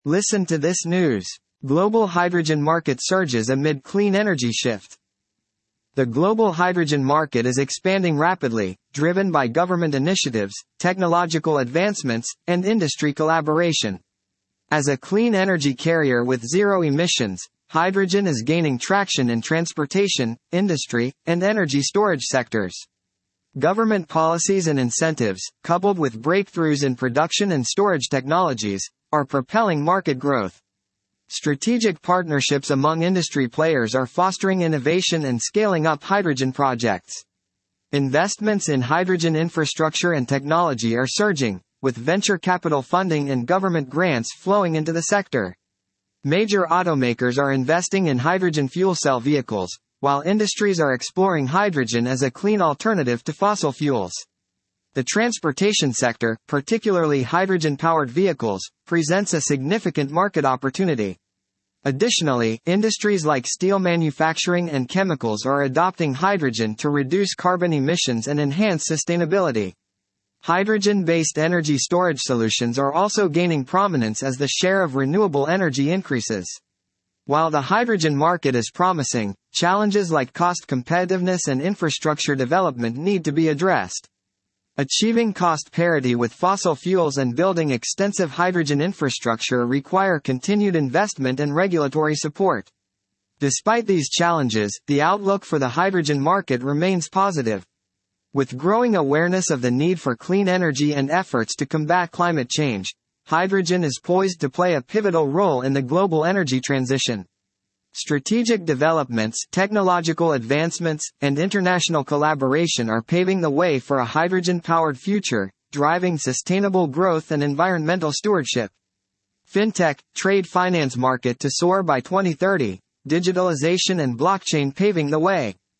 Listen to this news. Global hydrogen market surges amid clean energy shift. The global hydrogen market is expanding rapidly, driven by government initiatives, technological advancements, and industry collaboration. As a clean energy carrier with zero emissions, hydrogen is gaining traction in transportation, industry, and energy storage sectors. Government policies and incentives, coupled with breakthroughs in production and storage technologies, are propelling market growth. Strategic partnerships among industry players are fostering innovation and scaling up hydrogen projects. Investments in hydrogen infrastructure and technology are surging, with venture capital funding and government grants flowing into the sector. Major automakers are investing in hydrogen fuel cell vehicles, while industries are exploring hydrogen as a clean alternative to fossil fuels. The transportation sector, particularly hydrogen-powered vehicles, presents a significant market opportunity. Additionally, industries like steel manufacturing and chemicals are adopting hydrogen to reduce carbon emissions and enhance sustainability. Hydrogen-based energy storage solutions are also gaining prominence as the share of renewable energy increases. While the hydrogen market is promising, challenges like cost competitiveness and infrastructure development need to be addressed. Achieving cost parity with fossil fuels and building extensive hydrogen infrastructure require continued investment and regulatory support. Despite these challenges, the outlook for the hydrogen market remains positive. With growing awareness of the need for clean energy and efforts to combat climate change, hydrogen is poised to play a pivotal role in the global energy transition. Strategic developments, technological advancements, and international collaboration are paving the way for a hydrogen-powered future, driving sustainable growth and environmental stewardship. Fintech, trade finance market to soar by 2030, digitalization and blockchain paving the way.